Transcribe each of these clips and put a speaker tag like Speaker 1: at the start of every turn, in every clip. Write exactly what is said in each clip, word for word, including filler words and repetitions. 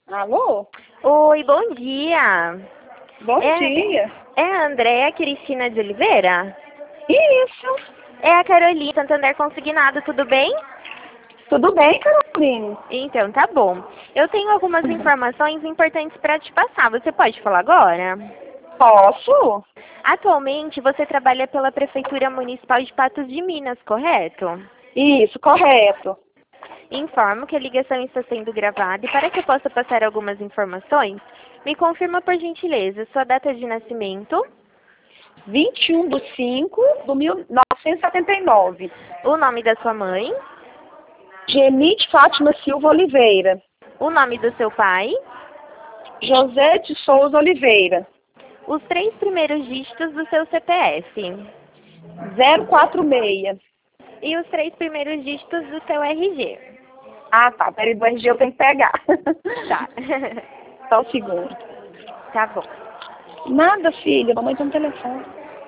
Speaker 1: Alô?
Speaker 2: Oi, bom dia.
Speaker 1: Bom
Speaker 2: É,
Speaker 1: dia.
Speaker 2: é a Andréa Cristina de Oliveira?
Speaker 1: Isso.
Speaker 2: É a Carolina, Santander Consignado, tudo bem?
Speaker 1: Tudo bem, Carolina?
Speaker 2: Então, tá bom. Eu tenho algumas informações importantes para te passar. Você pode falar agora?
Speaker 1: Posso?
Speaker 2: Atualmente, você trabalha pela Prefeitura Municipal de Patos de Minas, correto?
Speaker 1: Isso, correto.
Speaker 2: Informo que a ligação está sendo gravada e para que eu possa passar algumas informações, me confirma por gentileza sua data de nascimento,
Speaker 1: vinte e um de cinco de mil novecentos e setenta e nove.
Speaker 2: o nome da sua mãe,
Speaker 1: Genite Fátima Silva Oliveira.
Speaker 2: o nome do seu pai,
Speaker 1: José de Souza Oliveira.
Speaker 2: os três primeiros dígitos do seu C P F
Speaker 1: zero quatro seis.
Speaker 2: e os três primeiros dígitos do seu R G.
Speaker 1: Ah, tá. Peraí, do R G eu tenho que pegar.
Speaker 2: Tá.
Speaker 1: Só um segundo.
Speaker 2: Tá bom.
Speaker 1: Nada, filha. Mamãe tem um telefone.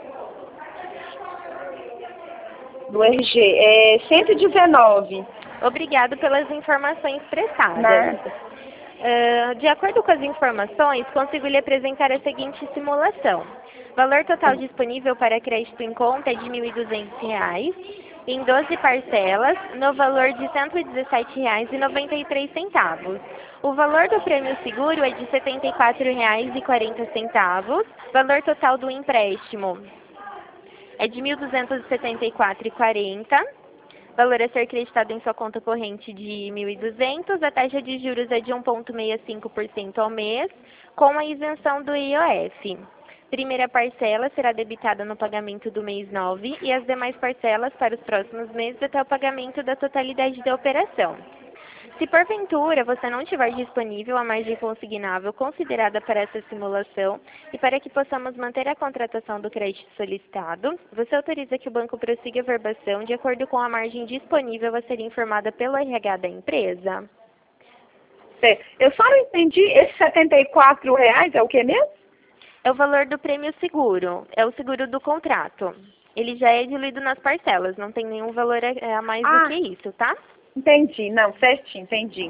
Speaker 1: Do R G. É cento e dezenove.
Speaker 2: Obrigado pelas informações prestadas.
Speaker 1: Nada.
Speaker 2: Uh, de acordo com as informações, consigo lhe apresentar a seguinte simulação. Valor total disponível para crédito em conta é de mil e duzentos reais, em doze parcelas, no valor de cento e dezessete reais e noventa e três centavos. O valor do prêmio seguro é de setenta e quatro reais e quarenta centavos. Valor total do empréstimo é de mil duzentos e setenta e quatro reais e quarenta centavos. Valor a ser creditado em sua conta corrente de mil e duzentos, a taxa de juros é de um vírgula sessenta e cinco por cento ao mês, com a isenção do I O F. Primeira parcela será debitada no pagamento do mês nove e as demais parcelas para os próximos meses até o pagamento da totalidade da operação. Se porventura você não tiver disponível a margem consignável considerada para essa simulação e para que possamos manter a contratação do crédito solicitado, você autoriza que o banco prossiga a verbação de acordo com a margem disponível a ser informada pelo R H da empresa?
Speaker 1: Certo. Eu só não entendi, esse setenta e quatro reais é o que mesmo?
Speaker 2: É o valor do prêmio seguro, é o seguro do contrato. Ele já é diluído nas parcelas, não tem nenhum valor a a mais
Speaker 1: Ah.
Speaker 2: do que isso, tá?
Speaker 1: Entendi, não, certinho, entendi.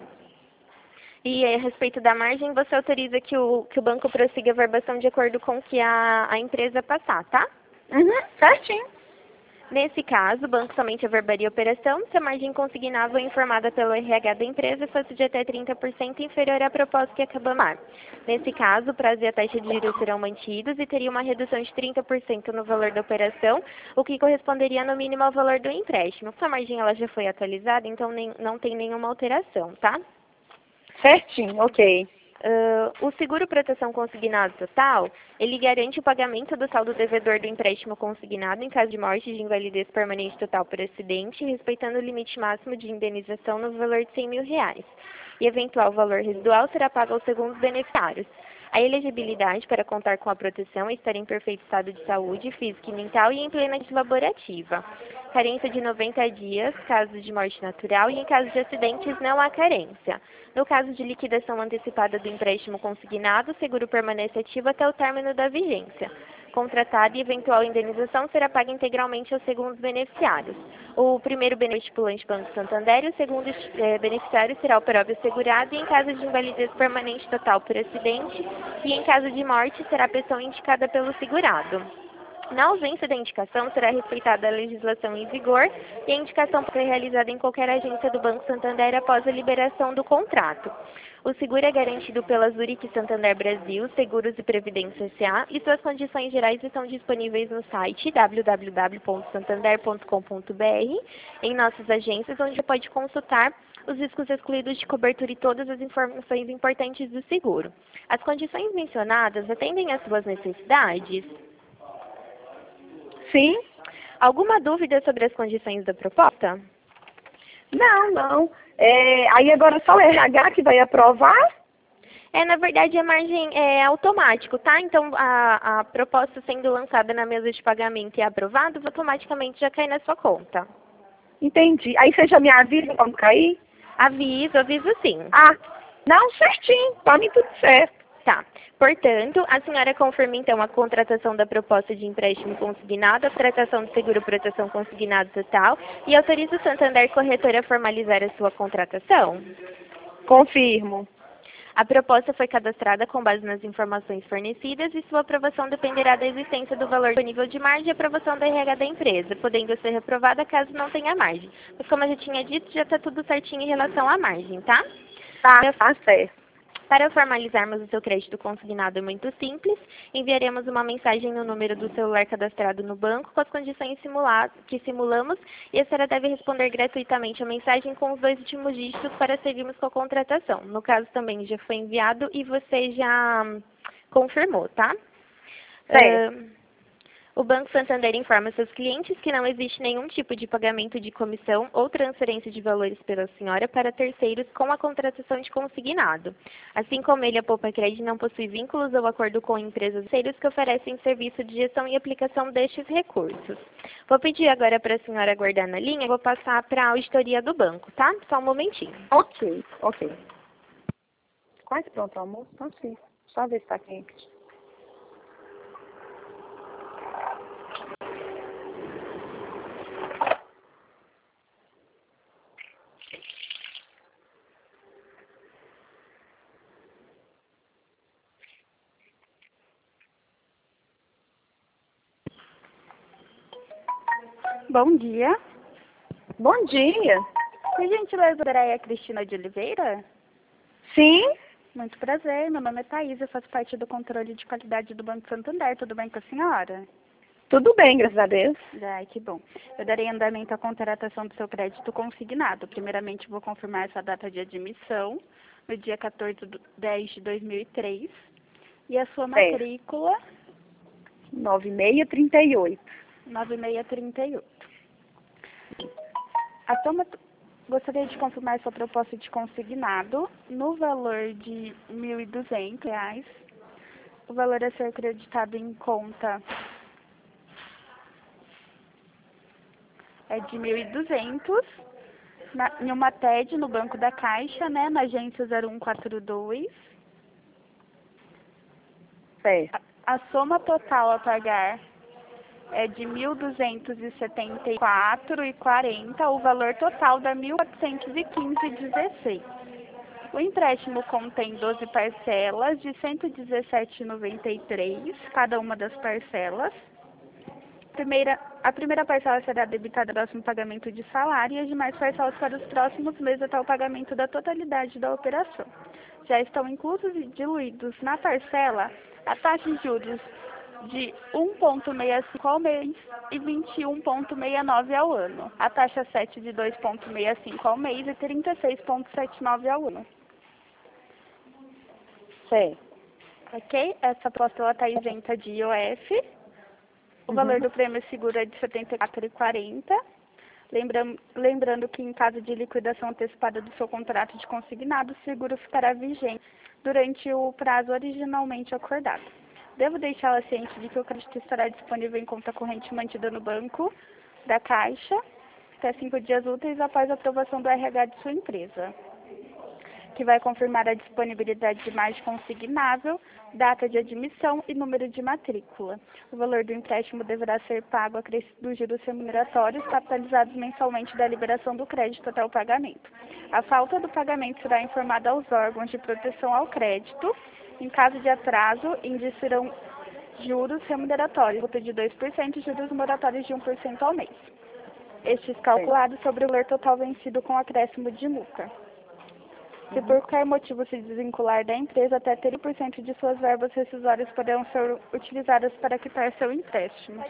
Speaker 2: E a respeito da margem, você autoriza que o, que o banco prossiga a verbação de acordo com o que a, a empresa passar, tá?
Speaker 1: Uhum, certinho.
Speaker 2: Nesse caso, o banco somente averbaria a operação se a margem consignável informada pelo R H da empresa fosse de até trinta por cento inferior à proposta que acabamos. Nesse caso, o prazo e a taxa de juros serão mantidos e teria uma redução de trinta por cento no valor da operação, o que corresponderia no mínimo ao valor do empréstimo. A margem ela já foi atualizada, então nem, não tem nenhuma alteração, tá?
Speaker 1: Certinho, ok.
Speaker 2: Uh, o seguro proteção consignado total, ele garante o pagamento do saldo devedor do empréstimo consignado em caso de morte de invalidez permanente total por acidente, respeitando o limite máximo de indenização no valor de cem mil reais. E eventual valor residual será pago aos segundos beneficiários. A elegibilidade para contar com a proteção é estar em perfeito estado de saúde, física e mental e em plena atividade laborativa. Carência de noventa dias, casos de morte natural e em caso de acidentes não há carência. No caso de liquidação antecipada do empréstimo consignado, o seguro permanece ativo até o término da vigência. Contratada e eventual indenização será paga integralmente aos segundos beneficiários. O primeiro beneficiante Banco Santander e o segundo eh, beneficiário será o próprio segurado e em caso de invalidez permanente total por acidente e em caso de morte será a pessoa indicada pelo segurado. Na ausência da indicação, será respeitada a legislação em vigor e a indicação pode ser realizada em qualquer agência do Banco Santander após a liberação do contrato. O seguro é garantido pela Zurich Santander Brasil, Seguros e Previdência S A e suas condições gerais estão disponíveis no site w w w ponto santander ponto com ponto b r, em nossas agências, onde você pode consultar os riscos excluídos de cobertura e todas as informações importantes do seguro. As condições mencionadas atendem às suas necessidades?
Speaker 1: Sim?
Speaker 2: Alguma dúvida sobre as condições da proposta?
Speaker 1: Não, não. É, aí agora só o R H que vai aprovar?
Speaker 2: É, na verdade, a margem é automático, tá? Então, a, a proposta sendo lançada na mesa de pagamento e aprovado, automaticamente já cai na sua conta.
Speaker 1: Entendi. Aí você já me avisa quando cair?
Speaker 2: Aviso, aviso sim.
Speaker 1: Ah, não, certinho. Pra mim tudo certo.
Speaker 2: Tá. Portanto, a senhora confirma então a contratação da proposta de empréstimo consignado, a tratação do seguro proteção consignado total e autoriza o Santander Corretora a formalizar a sua contratação?
Speaker 1: Confirmo.
Speaker 2: A proposta foi cadastrada com base nas informações fornecidas e sua aprovação dependerá da existência do valor disponível de margem e aprovação da R H da empresa, podendo ser reprovada caso não tenha margem. Mas como eu já tinha dito, já está tudo certinho em relação à margem, tá?
Speaker 1: Tá, tá certo.
Speaker 2: Para formalizarmos o seu crédito consignado é muito simples. Enviaremos uma mensagem no número do celular cadastrado no banco com as condições simuladas, que simulamos e a senhora deve responder gratuitamente a mensagem com os dois últimos dígitos para seguirmos com a contratação. No caso também já foi enviado e você já hum, confirmou, tá?
Speaker 1: Certo.
Speaker 2: Uh, O Banco Santander informa seus clientes que não existe nenhum tipo de pagamento de comissão ou transferência de valores pela senhora para terceiros com a contratação de consignado. Assim como ele, a Poupa Cred não possui vínculos ou acordo com empresas terceiros que oferecem serviço de gestão e aplicação destes recursos. Vou pedir agora para a senhora aguardar na linha, vou passar para a auditoria do banco, tá? Só um momentinho.
Speaker 1: Ok, ok. Quase pronto o almoço? Então sim. Só ver se tá quente.
Speaker 3: Bom dia.
Speaker 1: Bom dia.
Speaker 3: Por gentileza, é a Cristina de Oliveira?
Speaker 1: Sim?
Speaker 3: Muito prazer, meu nome é Thaís, eu faço parte do controle de qualidade do Banco Santander. Tudo bem com a senhora?
Speaker 1: Tudo bem, graças a Deus.
Speaker 3: Ai, que bom. Eu darei andamento à contratação do seu crédito consignado. Primeiramente, vou confirmar essa data de admissão, no dia quatorze de dez de dois mil e três. E a sua
Speaker 1: Certo.
Speaker 3: matrícula?
Speaker 1: nove seis três oito.
Speaker 3: nove seis três oito. A soma... Gostaria de confirmar sua proposta de consignado no valor de mil e duzentos reais. O valor a ser acreditado em conta é de mil e duzentos na, em uma T E D no Banco da Caixa, né, na agência zero um quatro dois.
Speaker 1: Certo.
Speaker 3: A, a soma total a pagar é de mil duzentos e setenta e quatro reais e quarenta centavos, o valor total dá mil quatrocentos e quinze reais e dezesseis centavos. O empréstimo contém doze parcelas de cento e dezessete reais e noventa e três centavos, cada uma das parcelas. Primeira, a primeira parcela será debitada no próximo pagamento de salário e as demais parcelas para os próximos meses até o pagamento da totalidade da operação. Já estão inclusos e diluídos na parcela a taxa de juros de um vírgula sessenta e cinco ao mês e vinte e um vírgula sessenta e nove ao ano. A taxa sete de dois vírgula sessenta e cinco ao mês e trinta e seis vírgula setenta e nove ao ano.
Speaker 1: Certo.
Speaker 3: Ok? Essa proposta está isenta de I O F. O
Speaker 1: Uhum.
Speaker 3: valor do prêmio seguro é de setenta e quatro reais e quarenta centavos. Lembrando, lembrando que em caso de liquidação antecipada do seu contrato de consignado, o seguro ficará vigente durante o prazo originalmente acordado. Devo deixá-la ciente de que o crédito estará disponível em conta corrente mantida no banco da Caixa até cinco dias úteis após a aprovação do R H de sua empresa, que vai confirmar a disponibilidade de margem consignável, data de admissão e número de matrícula. O valor do empréstimo deverá ser pago acrescido dos juros remuneratórios capitalizados mensalmente da liberação do crédito até o pagamento. A falta do pagamento será informada aos órgãos de proteção ao crédito. Em caso de atraso, indiciarão juros remuneratórios, multa de dois por cento e juros moratórios de um por cento ao mês. Estes calculados sobre o valor total vencido com acréscimo de multa. Se por qualquer motivo se desvincular da empresa, até trinta por cento de suas verbas rescisórias poderão ser utilizadas para quitar seu empréstimo.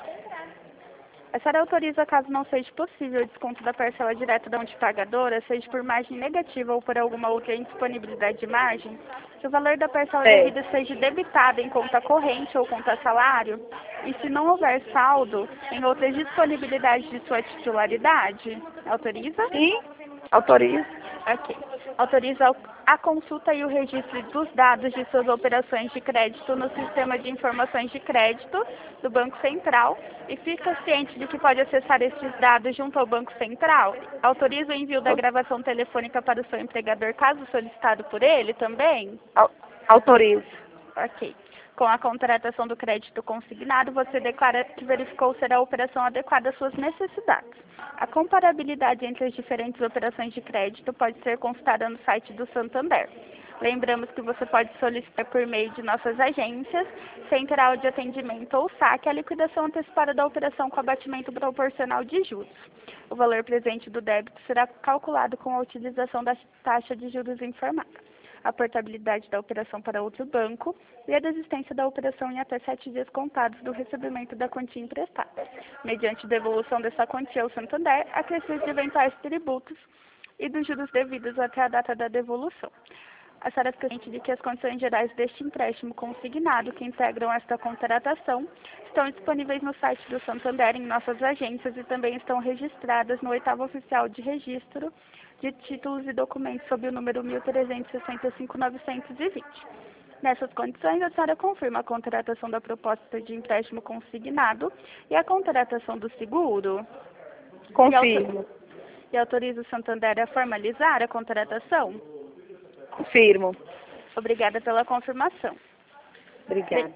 Speaker 3: A senhora autoriza, caso não seja possível o desconto da parcela direta da pagadora, seja por margem negativa ou por alguma outra indisponibilidade de margem, se o valor da parcela
Speaker 1: É.
Speaker 3: devida seja debitado em conta corrente ou conta salário, e se não houver saldo em outras disponibilidades de sua titularidade, autoriza?
Speaker 1: Sim, autorizo.
Speaker 3: Ok. Autoriza a consulta e o registro dos dados de suas operações de crédito no Sistema de Informações de Crédito do Banco Central e fica ciente de que pode acessar esses dados junto ao Banco Central. Autoriza o envio da gravação telefônica para o seu empregador, caso solicitado por ele também?
Speaker 1: Au- Autorizo.
Speaker 3: Ok. Com a contratação do crédito consignado, você declara que verificou ser a operação adequada às suas necessidades. A comparabilidade entre as diferentes operações de crédito pode ser consultada no site do Santander. Lembramos que você pode solicitar por meio de nossas agências, central de atendimento ou saque, a liquidação antecipada da operação com abatimento proporcional de juros. O valor presente do débito será calculado com a utilização da taxa de juros informada, a portabilidade da operação para outro banco e a desistência da operação em até sete dias contados do recebimento da quantia emprestada, mediante devolução dessa quantia ao Santander, acrescido de eventuais tributos e dos juros devidos até a data da devolução. A senhora fica ciente de que as condições gerais deste empréstimo consignado que integram esta contratação estão disponíveis no site do Santander em nossas agências e também estão registradas no oitavo oficial de registro de títulos e documentos sob o número mil trezentos e sessenta e cinco, novecentos e vinte. Nessas condições, a senhora confirma a contratação da proposta de empréstimo consignado e a contratação do seguro?
Speaker 1: Confirmo.
Speaker 3: E autoriza o Santander a formalizar a contratação?
Speaker 1: Confirmo.
Speaker 3: Obrigada pela confirmação.
Speaker 1: Obrigada.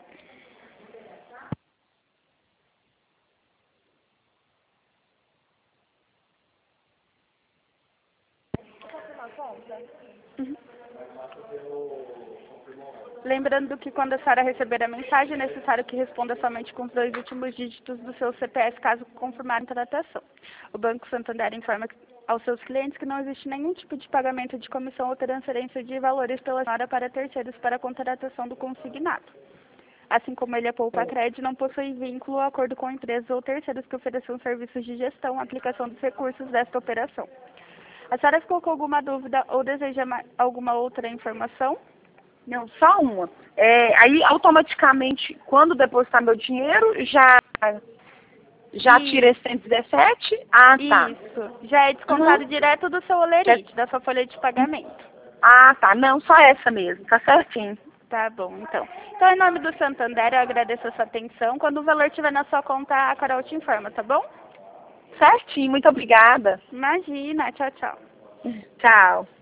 Speaker 3: Uhum. Lembrando que quando a senhora receber a mensagem, é necessário que responda somente com os dois últimos dígitos do seu C P F, caso confirmar a contratação. O Banco Santander informa aos seus clientes que não existe nenhum tipo de pagamento de comissão ou transferência de valores pela senhora para terceiros para a contratação do consignado. Assim como ele é poupa crédito, não possui vínculo ou acordo com empresas ou terceiros que ofereçam serviços de gestão, aplicação dos recursos desta operação. A senhora ficou com alguma dúvida ou deseja alguma outra informação?
Speaker 1: Não, só uma. É, aí, automaticamente, quando depositar meu dinheiro, já, já tira esse cento e dezessete? Ah, tá.
Speaker 3: Isso. Já é descontado
Speaker 1: Uhum.
Speaker 3: direto do seu olerite, da sua folha de pagamento.
Speaker 1: Ah, tá. Não, só essa mesmo. Tá certinho.
Speaker 3: Tá bom, então. Então, em nome do Santander, eu agradeço a sua atenção. Quando o valor estiver na sua conta, a Carol te informa, tá bom?
Speaker 1: Certinho. Muito obrigada.
Speaker 3: Imagina. Tchau, tchau.
Speaker 1: Tchau.